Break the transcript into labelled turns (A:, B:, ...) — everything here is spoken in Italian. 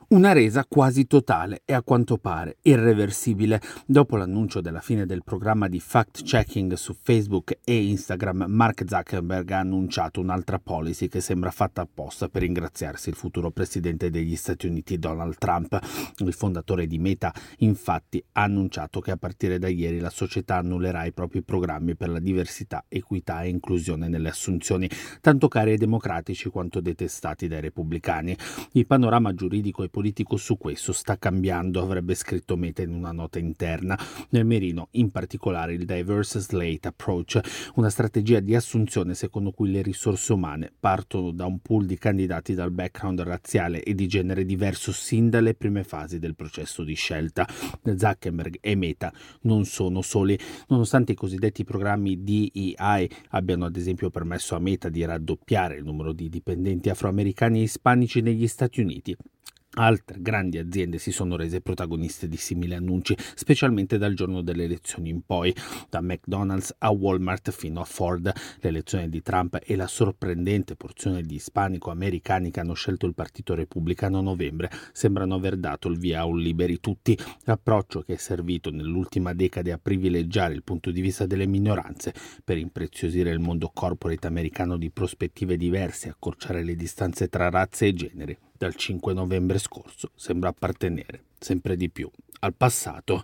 A: Una resa quasi totale e a quanto pare irreversibile. Dopo l'annuncio della fine del programma di fact-checking su Facebook e Instagram, Mark Zuckerberg ha annunciato un'altra policy che sembra fatta apposta per ringraziarsi il futuro presidente degli Stati Uniti Donald Trump. Il fondatore di Meta, infatti, ha annunciato che a partire da ieri la società annullerà i propri programmi per la diversità, equità e inclusione nelle assunzioni, tanto cari ai democratici quanto detestati dai repubblicani. Il panorama giuridico e politico su questo sta cambiando, avrebbe scritto Meta in una nota interna. Nel mirino, in particolare, il Diverse Slate Approach, una strategia di assunzione secondo cui le risorse umane partono da un pool di candidati dal background razziale e di genere diverso sin dalle prime fasi del processo di scelta. Zuckerberg e Meta non sono soli, nonostante i cosiddetti programmi DEI abbiano ad esempio permesso a Meta di raddoppiare il numero di dipendenti afroamericani e ispanici negli Stati Uniti. Altre grandi aziende si sono rese protagoniste di simili annunci, specialmente dal giorno delle elezioni in poi, da McDonald's a Walmart fino a Ford. L'elezione di Trump e la sorprendente porzione di ispanico-americani che hanno scelto il Partito Repubblicano a novembre sembrano aver dato il via a un liberi tutti, approccio che è servito nell'ultima decade a privilegiare il punto di vista delle minoranze per impreziosire il mondo corporate americano di prospettive diverse e accorciare le distanze tra razze e generi. Dal 5 novembre scorso sembra appartenere sempre di più al passato.